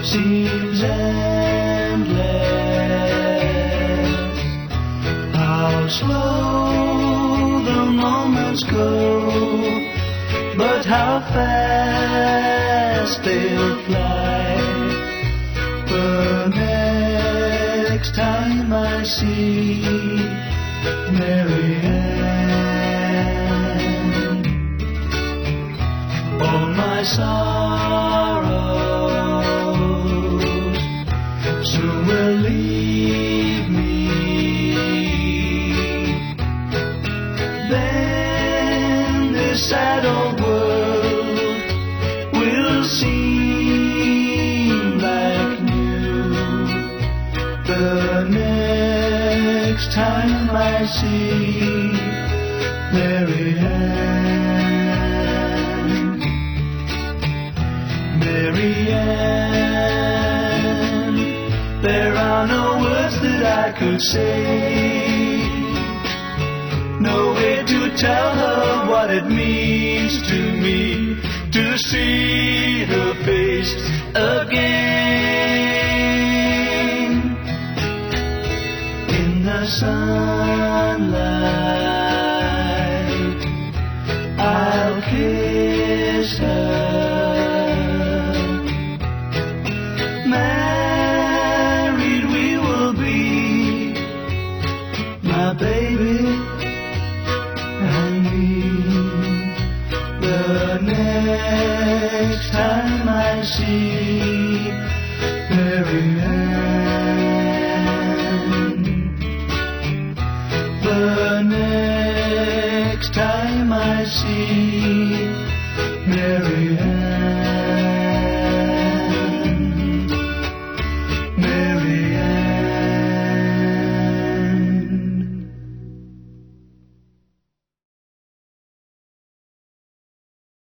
seems endless. How slow the moments go, but how fast they'll fly. The next time I see Mary Ann, all my sorrows soon will leave me. Then this sad old world will seem like new. The next time I see Mary Ann, Mary Ann, there are no words that I could say, no way to tell her what it means to me to see her face again. In the sunlight, I'll kiss her. Married we will be, my baby and me. The next time I see Mary Ann, the next time I see Mary